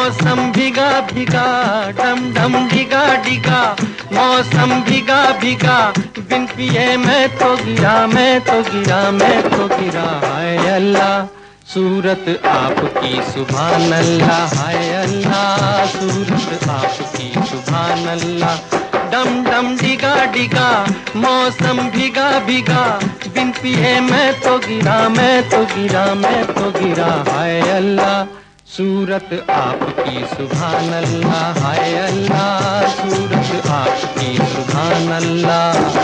मौसम भीगा भीगा, डम डम डिगा डिगा, मौसम भीगा भीगा, बिन पिए मैं तो गिरा, मैं तो गिरा, मैं तो गिरा। हाय अल्लाह सूरत आपकी सुभान अल्लाह, हाय अल्लाह सूरत आपकी सुभान अल्लाह। डम डम डिगा डिगा, मौसम भीगा भीगा, बिन पिए मैं तो गिरा, मैं तो गिरा, मैं तो गिरा। हाय अल्लाह सूरत आपकी सुभान अल्लाह, हाय अल्लाह सूरत आपकी सुभान अल्लाह।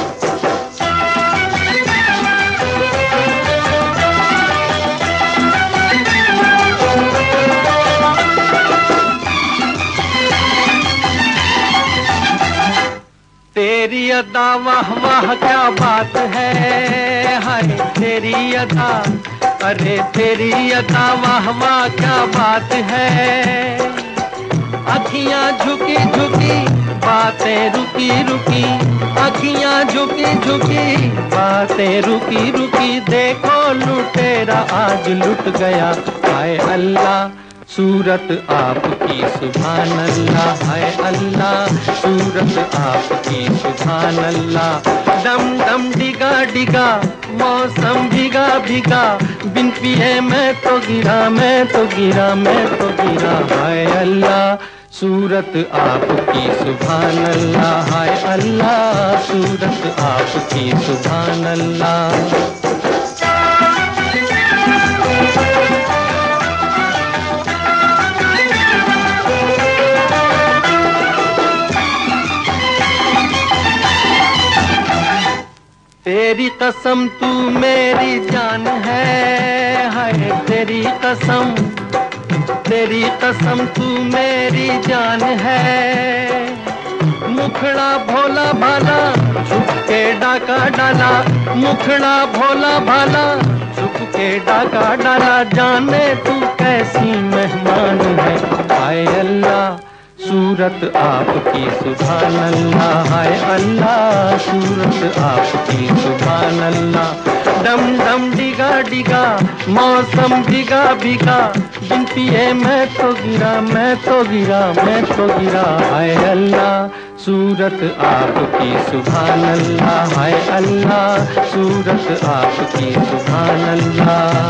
तेरी अदा वाह वाह क्या बात है, हाय तेरी अदा, अरे तेरी अदा वाह वाह क्या बात है। अखियां झुकी झुकी, बातें रुकी रुकी, अखियां झुकी झुकी, बातें रुकी रुकी, देखो लुटेरा आज लुट गया। हाय अल्लाह सूरत आपकी सुभान अल्लाह, हाय अल्लाह सूरत आपकी सुभान अल्लाह। डम डम डिगा डिगा, मौसम भीगा भीगा, बिन पिए मैं तो गिरा, मैं तो गिरा, मैं तो गिरा। हाय अल्लाह सूरत आपकी सुभान अल्लाह, हाय अल्लाह सूरत आपकी सुभान अल्लाह। तेरी कसम तू मेरी जान है, हाय तेरी कसम, तेरी कसम तू मेरी जान है। मुखड़ा भोला भाला, छुप के डाका डाला, मुखड़ा भोला भाला, छुप के डाका डाला, जाने तू कैसी मेहमान है। हाय अल्लाह सूरत आपकी सुभान अल्लाह, हाय अल्लाह सूरत आपकी सुभान अल्लाह। डम डम डिगा डिगा, मौसम भीगा भीगा, बिन पिए मैं तो गिरा, मैं तो गिरा, मैं तो गिरा। हाय अल्लाह सूरत आपकी सुभान अल्लाह, हाय अल्लाह सूरत आपकी सुभान अल्लाह।